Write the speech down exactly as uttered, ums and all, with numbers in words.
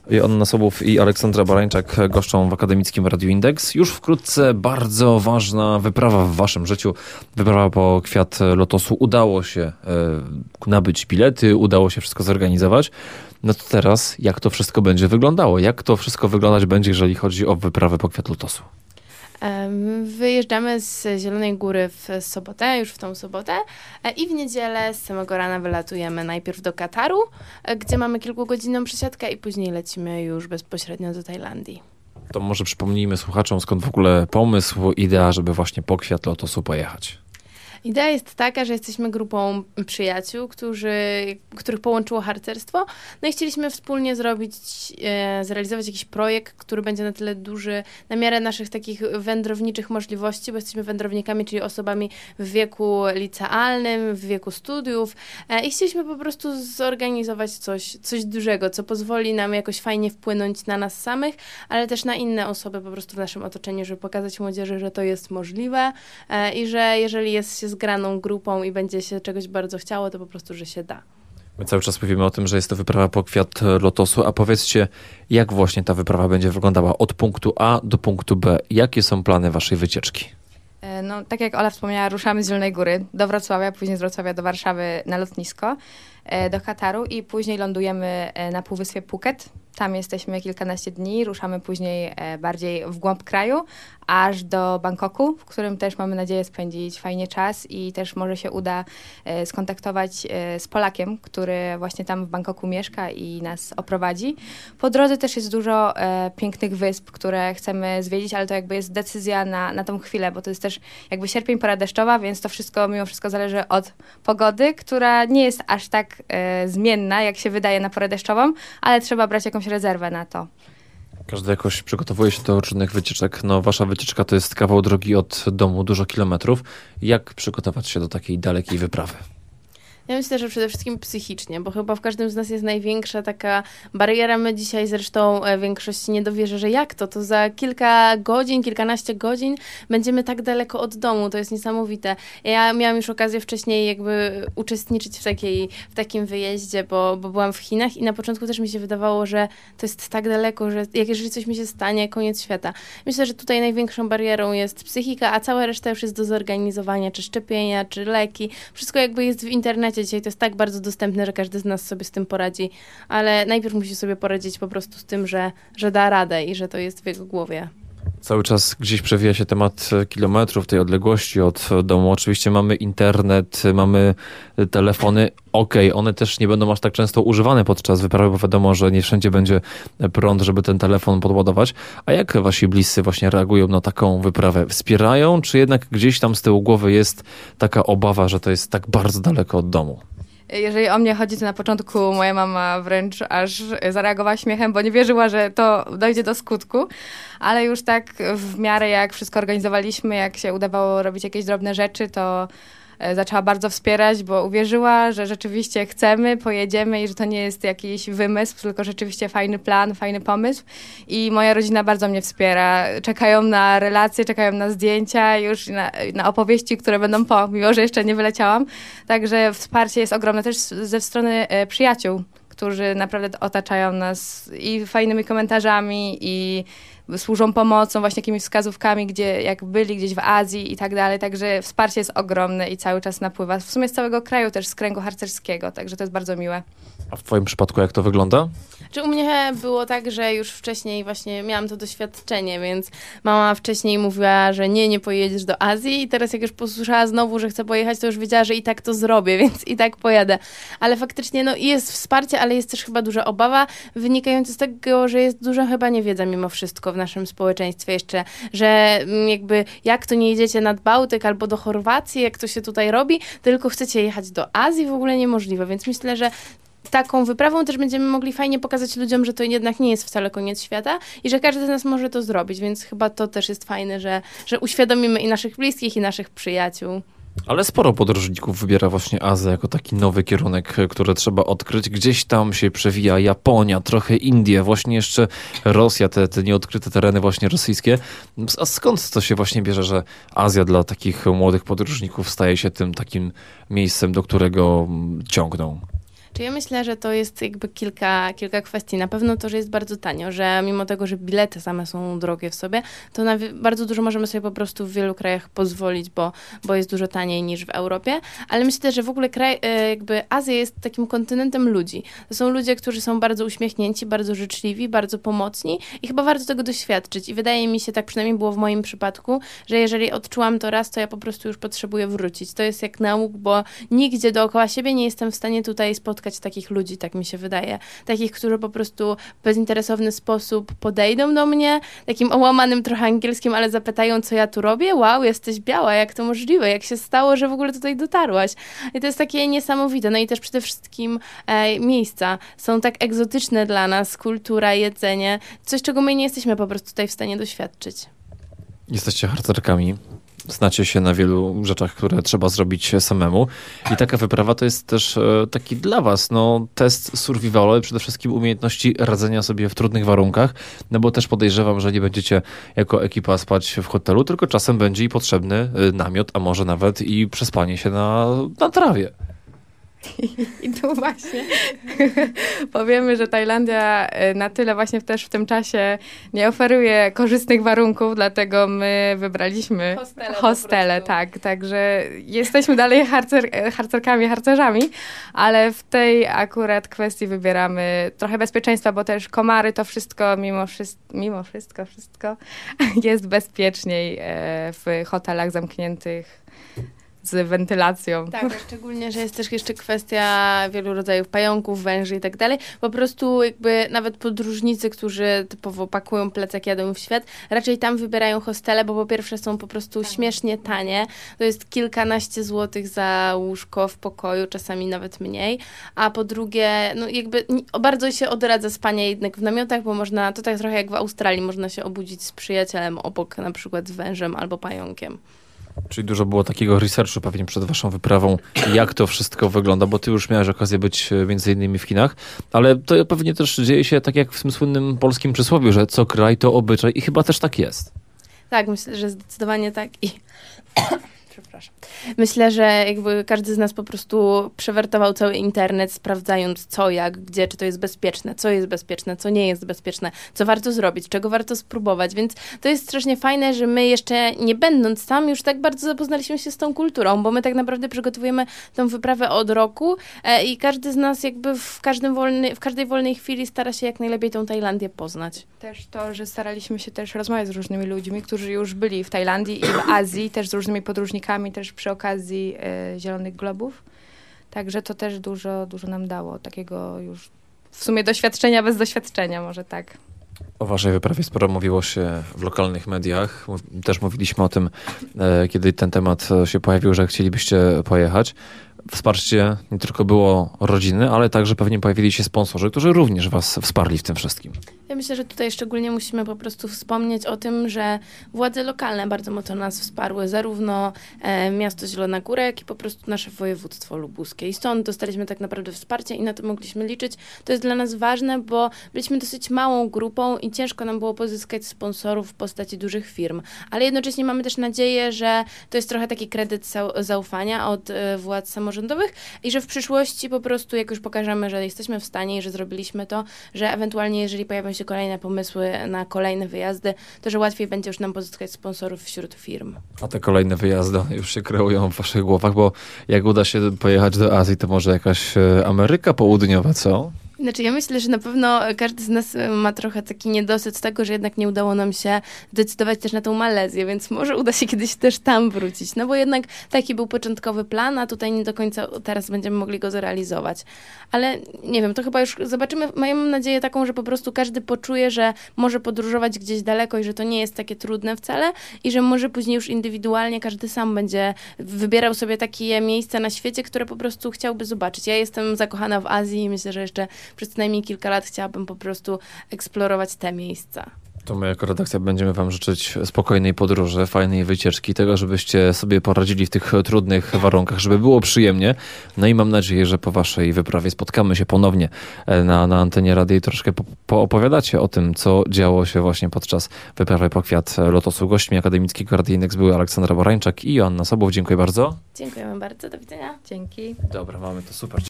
Joanna Sobów i Aleksandra Barańczak goszczą w Akademickim Radiu Indeks. Już wkrótce bardzo ważna wyprawa w waszym życiu. Wyprawa po kwiat lotosu. Udało się e, nabyć bilety, udało się wszystko zorganizować. No to teraz jak to wszystko będzie wyglądało? Jak to wszystko wyglądać będzie, jeżeli chodzi o wyprawę po kwiat lotosu? Wyjeżdżamy z Zielonej Góry w sobotę, już w tą sobotę i w niedzielę z samego rana wylatujemy najpierw do Kataru, gdzie mamy kilkugodzinną przesiadkę i później lecimy już bezpośrednio do Tajlandii. To może przypomnijmy słuchaczom, skąd w ogóle pomysł, idea, żeby właśnie po kwiat lotosu pojechać. Idea jest taka, że jesteśmy grupą przyjaciół, którzy, których połączyło harcerstwo. No i chcieliśmy wspólnie zrobić, e, zrealizować jakiś projekt, który będzie na tyle duży, na miarę naszych takich wędrowniczych możliwości, bo jesteśmy wędrownikami, czyli osobami w wieku licealnym, w wieku studiów. E, I chcieliśmy po prostu zorganizować coś, coś dużego, co pozwoli nam jakoś fajnie wpłynąć na nas samych, ale też na inne osoby po prostu w naszym otoczeniu, żeby pokazać młodzieży, że to jest możliwe e, i że jeżeli jest się zgraną grupą i będzie się czegoś bardzo chciało, to po prostu, że się da. My cały czas mówimy o tym, że jest to wyprawa po kwiat lotosu, a powiedzcie, jak właśnie ta wyprawa będzie wyglądała od punktu A do punktu B? Jakie są plany waszej wycieczki? No, tak jak Ola wspomniała, ruszamy z Zielonej Góry do Wrocławia, później z Wrocławia do Warszawy na lotnisko, do Kataru i później lądujemy na półwyspie Phuket. Tam jesteśmy kilkanaście dni, ruszamy później bardziej w głąb kraju, aż do Bangkoku, w którym też mamy nadzieję spędzić fajnie czas i też może się uda skontaktować z Polakiem, który właśnie tam w Bangkoku mieszka i nas oprowadzi. Po drodze też jest dużo pięknych wysp, które chcemy zwiedzić, ale to jakby jest decyzja na, na tą chwilę, bo to jest też jakby sierpień, pora deszczowa, więc to wszystko mimo wszystko zależy od pogody, która nie jest aż tak e, zmienna, jak się wydaje na porę deszczową, ale trzeba brać jakąś rezerwę na to. Każdy jakoś przygotowuje się do różnych wycieczek. No, wasza wycieczka to jest kawał drogi od domu, dużo kilometrów. Jak przygotować się do takiej dalekiej wyprawy? Ja myślę, że przede wszystkim psychicznie, bo chyba w każdym z nas jest największa taka bariera. My dzisiaj zresztą większość nie dowierzy, że jak to? To za kilka godzin, kilkanaście godzin będziemy tak daleko od domu. To jest niesamowite. Ja miałam już okazję wcześniej jakby uczestniczyć w, takiej, w takim wyjeździe, bo, bo byłam w Chinach i na początku też mi się wydawało, że to jest tak daleko, że jak jeżeli coś mi się stanie, koniec świata. Myślę, że tutaj największą barierą jest psychika, a cała reszta już jest do zorganizowania, czy szczepienia, czy leki. Wszystko jakby jest w internecie. Dzisiaj to jest tak bardzo dostępne, że każdy z nas sobie z tym poradzi, ale najpierw musi sobie poradzić po prostu z tym, że, że da radę i że to jest w jego głowie. Cały czas gdzieś przewija się temat kilometrów, tej odległości od domu. Oczywiście mamy internet, mamy telefony. Okej, okay, one też nie będą aż tak często używane podczas wyprawy, bo wiadomo, że nie wszędzie będzie prąd, żeby ten telefon podładować. A jak wasi bliscy właśnie reagują na taką wyprawę? Wspierają, czy jednak gdzieś tam z tyłu głowy jest taka obawa, że to jest tak bardzo daleko od domu? Jeżeli o mnie chodzi, to na początku moja mama wręcz aż zareagowała śmiechem, bo nie wierzyła, że to dojdzie do skutku, ale już tak w miarę jak wszystko organizowaliśmy, jak się udawało robić jakieś drobne rzeczy, to zaczęła bardzo wspierać, bo uwierzyła, że rzeczywiście chcemy, pojedziemy i że to nie jest jakiś wymysł, tylko rzeczywiście fajny plan, fajny pomysł. I moja rodzina bardzo mnie wspiera. Czekają na relacje, czekają na zdjęcia, już na, na opowieści, które będą po, mimo że jeszcze nie wyleciałam. Także wsparcie jest ogromne też ze strony e, przyjaciół, którzy naprawdę otaczają nas i fajnymi komentarzami, i służą pomocą, właśnie jakimiś wskazówkami, gdzie jak byli gdzieś w Azji i tak dalej. Także wsparcie jest ogromne i cały czas napływa. W sumie z całego kraju też, z kręgu harcerskiego, także to jest bardzo miłe. A w twoim przypadku jak to wygląda? Czy u mnie było tak, że już wcześniej właśnie miałam to doświadczenie, więc mama wcześniej mówiła, że nie, nie pojedziesz do Azji i teraz jak już posłyszała znowu, że chcę pojechać, to już wiedziała, że i tak to zrobię, więc i tak pojadę. Ale faktycznie no jest wsparcie, ale jest też chyba duża obawa wynikająca z tego, że jest duża chyba niewiedza mimo wszystko w naszym społeczeństwie jeszcze, że jakby jak to nie jedziecie nad Bałtyk albo do Chorwacji, jak to się tutaj robi, tylko chcecie jechać do Azji, w ogóle niemożliwe, więc myślę, że taką wyprawą też będziemy mogli fajnie pokazać ludziom, że to jednak nie jest wcale koniec świata i że każdy z nas może to zrobić, więc chyba to też jest fajne, że, że uświadomimy i naszych bliskich, i naszych przyjaciół. Ale sporo podróżników wybiera właśnie Azję jako taki nowy kierunek, który trzeba odkryć. Gdzieś tam się przewija Japonia, trochę Indie, właśnie jeszcze Rosja, te, te nieodkryte tereny właśnie rosyjskie. A skąd to się właśnie bierze, że Azja dla takich młodych podróżników staje się tym takim miejscem, do którego ciągną? Czy ja myślę, że to jest jakby kilka, kilka kwestii. Na pewno to, że jest bardzo tanio, że mimo tego, że bilety same są drogie w sobie, to na wi- bardzo dużo możemy sobie po prostu w wielu krajach pozwolić, bo, bo jest dużo taniej niż w Europie. Ale myślę, że w ogóle kraj, e, jakby Azja jest takim kontynentem ludzi. To są ludzie, którzy są bardzo uśmiechnięci, bardzo życzliwi, bardzo pomocni i chyba warto tego doświadczyć. I wydaje mi się, tak przynajmniej było w moim przypadku, że jeżeli odczułam to raz, to ja po prostu już potrzebuję wrócić. To jest jak nauk, bo nigdzie dookoła siebie nie jestem w stanie tutaj spotkać takich ludzi, tak mi się wydaje. Takich, którzy po prostu w bezinteresowny sposób podejdą do mnie, takim ołamanym trochę angielskim, ale zapytają, co ja tu robię. Wow, jesteś biała, jak to możliwe? Jak się stało, że w ogóle tutaj dotarłaś? I to jest takie niesamowite. No i też przede wszystkim e, miejsca są tak egzotyczne dla nas, kultura, jedzenie, coś, czego my nie jesteśmy po prostu tutaj w stanie doświadczyć. Jesteście harcerkami. Znacie się na wielu rzeczach, które trzeba zrobić samemu. I taka wyprawa to jest też e, taki dla was no, test survivalu, ale przede wszystkim umiejętności radzenia sobie w trudnych warunkach, no bo też podejrzewam, że nie będziecie jako ekipa spać w hotelu, tylko czasem będzie i potrzebny e, namiot, a może nawet i przespanie się na, na trawie. I tu właśnie powiemy, że Tajlandia na tyle właśnie też w tym czasie nie oferuje korzystnych warunków, dlatego my wybraliśmy Hostele po hostele, prostu. tak, także jesteśmy dalej harcer, harcerkami, harcerzami, ale w tej akurat kwestii wybieramy trochę bezpieczeństwa, bo też komary to wszystko, mimo wszystko, mimo wszystko, wszystko jest bezpieczniej w hotelach zamkniętych z wentylacją. Tak, a szczególnie, że jest też jeszcze kwestia wielu rodzajów pająków, węży i tak dalej. Po prostu jakby nawet podróżnicy, którzy typowo pakują plecak, jadą w świat, raczej tam wybierają hostele, bo po pierwsze są po prostu śmiesznie tanie. To jest kilkanaście złotych za łóżko w pokoju, czasami nawet mniej. A po drugie, no jakby ni- bardzo się odradza spanie jednak w namiotach, bo można, to tak trochę jak w Australii, można się obudzić z przyjacielem obok, na przykład z wężem albo pająkiem. Czyli dużo było takiego researchu pewnie przed waszą wyprawą, jak to wszystko wygląda, bo ty już miałeś okazję być e, między innymi w Chinach, ale to pewnie też dzieje się tak jak w tym słynnym polskim przysłowiu, że co kraj to obyczaj i chyba też tak jest. Tak, myślę, że zdecydowanie tak i przepraszam. Myślę, że jakby każdy z nas po prostu przewertował cały internet, sprawdzając co, jak, gdzie, czy to jest bezpieczne, co jest bezpieczne, co nie jest bezpieczne, co warto zrobić, czego warto spróbować, więc to jest strasznie fajne, że my jeszcze nie będąc tam już tak bardzo zapoznaliśmy się z tą kulturą, bo my tak naprawdę przygotowujemy tą wyprawę od roku e, i każdy z nas jakby w, każdym wolny, w każdej wolnej chwili stara się jak najlepiej tą Tajlandię poznać. Też to, że staraliśmy się też rozmawiać z różnymi ludźmi, którzy już byli w Tajlandii i w Azji, też z różnymi podróżnikami, też przy okazji e, Zielonych Globów. Także to też dużo, dużo nam dało takiego już w sumie doświadczenia bez doświadczenia, może tak. O waszej wyprawie sporo mówiło się w lokalnych mediach. Mów- Też mówiliśmy o tym, e, kiedy ten temat e, się pojawił, że chcielibyście pojechać. Wsparcie nie tylko było rodziny, ale także pewnie pojawili się sponsorzy, którzy również was wsparli w tym wszystkim. Ja myślę, że tutaj szczególnie musimy po prostu wspomnieć o tym, że władze lokalne bardzo mocno nas wsparły, zarówno e, miasto Zielona Góra, jak i po prostu nasze województwo lubuskie. I stąd dostaliśmy tak naprawdę wsparcie i na to mogliśmy liczyć. To jest dla nas ważne, bo byliśmy dosyć małą grupą i ciężko nam było pozyskać sponsorów w postaci dużych firm. Ale jednocześnie mamy też nadzieję, że to jest trochę taki kredyt zau- zaufania od e, władz samorządowych i że w przyszłości po prostu, jak już pokażemy, że jesteśmy w stanie i że zrobiliśmy to, że ewentualnie jeżeli pojawią się kolejne pomysły na kolejne wyjazdy, to że łatwiej będzie już nam pozyskać sponsorów wśród firm. A te kolejne wyjazdy już się kreują w waszych głowach, bo jak uda się pojechać do Azji, to może jakaś e, Ameryka Południowa, co? Znaczy ja myślę, że na pewno każdy z nas ma trochę taki niedosyt z tego, że jednak nie udało nam się zdecydować też na tą Malezję, więc może uda się kiedyś też tam wrócić, no bo jednak taki był początkowy plan, a tutaj nie do końca teraz będziemy mogli go zrealizować. Ale nie wiem, to chyba już zobaczymy, mam nadzieję taką, że po prostu każdy poczuje, że może podróżować gdzieś daleko i że to nie jest takie trudne wcale i że może później już indywidualnie każdy sam będzie wybierał sobie takie miejsca na świecie, które po prostu chciałby zobaczyć. Ja jestem zakochana w Azji i myślę, że jeszcze przez co najmniej kilka lat chciałabym po prostu eksplorować te miejsca. To my jako redakcja będziemy wam życzyć spokojnej podróży, fajnej wycieczki, tego, żebyście sobie poradzili w tych trudnych warunkach, żeby było przyjemnie. No i mam nadzieję, że po waszej wyprawie spotkamy się ponownie na, na antenie radia i troszkę po, poopowiadacie o tym, co działo się właśnie podczas wyprawy po kwiat lotosu. Gośćmi akademickiego Radia Index były Aleksandra Borańczak i Joanna Sobów. Dziękuję bardzo. Dziękujemy bardzo, do widzenia. Dzięki. Dobra, mamy to super.